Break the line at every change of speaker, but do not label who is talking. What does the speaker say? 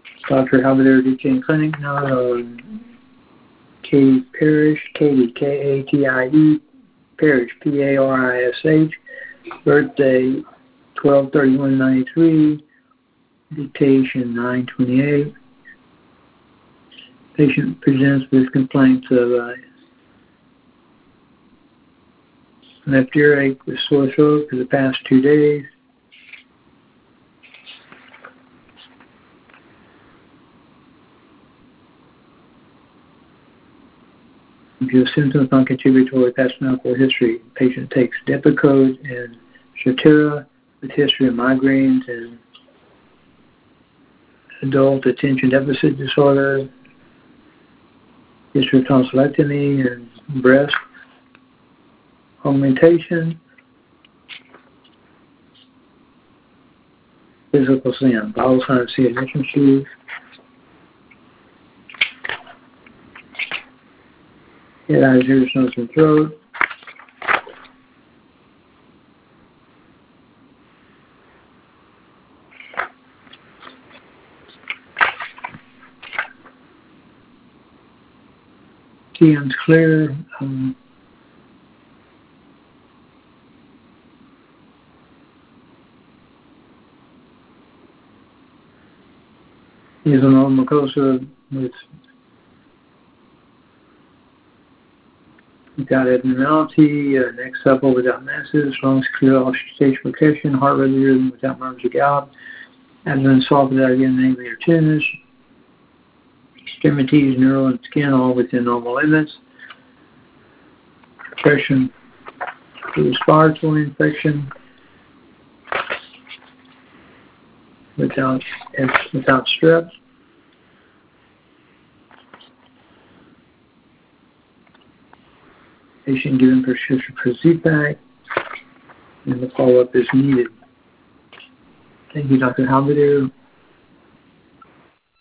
Dr. Halberdier Duquesne Clinic, Katie Parrish, Katie, Katie, Parrish, Parish, birthday 12/31/93, dictation 9/28. Patient presents with complaints of left earache with sore throat for the past 2 days. If you have symptoms non-contributory past medical history, patient takes Depakote and Strattera with history of migraines and adult attention deficit disorder, history of tonsillectomy and breast augmentation, physical exam, vital signs, see admission shoes, head, eyes, ears, nose, and throat. TM's clear. Nasal mucosa without abnormality, neck supple without masses, lungs clear, stage percussion, heart rate rhythm without murmurs or gout, abdomen soft without again angry or tenderness, extremities, neural, and skin all within normal limits, depression, respiratory infection without strep. Patient given prescription for Z-Pak, and the follow-up is needed. Thank you, Dr. Halberdier.